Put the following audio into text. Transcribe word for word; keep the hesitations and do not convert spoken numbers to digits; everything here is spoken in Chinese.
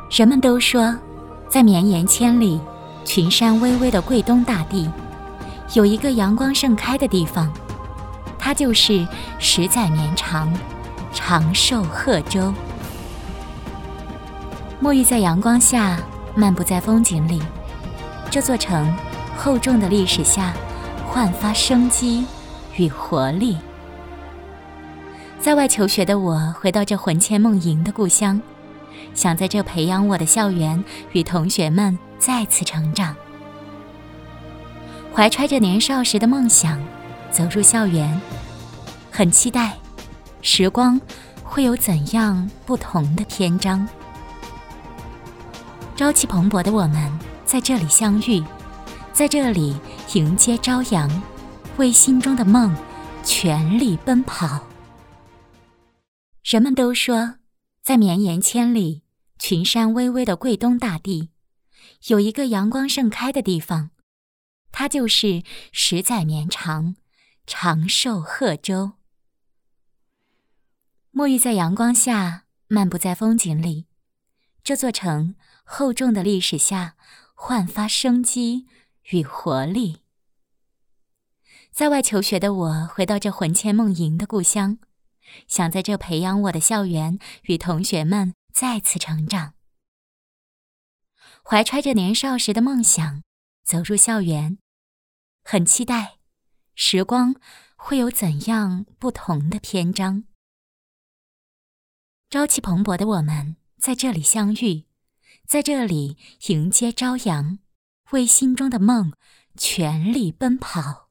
人们都说，在绵延千里、群山巍巍的桂东大地，有一个阳光盛开的地方，它就是十载绵长、长寿贺州。沐浴在阳光下，漫步在风景里，这座城厚重的历史下焕发生机与活力。在外求学的我回到这魂牵梦萦的故乡，想在这培养我的校园与同学们再次成长。怀揣着年少时的梦想走入校园，很期待时光会有怎样不同的篇章。朝气蓬勃的我们在这里相遇，在这里迎接朝阳，为心中的梦全力奔跑。人们都说，在绵延千里、群山巍巍的桂东大地，有一个阳光盛开的地方，它就是十载绵长、长寿贺州。沐浴在阳光下，漫步在风景里，这座城厚重的历史下焕发生机与活力。在外求学的我回到这魂牵梦萦的故乡，想在这培养我的校园与同学们再次成长。怀揣着年少时的梦想走入校园，很期待时光会有怎样不同的篇章。朝气蓬勃的我们在这里相遇，在这里迎接朝阳，为心中的梦全力奔跑。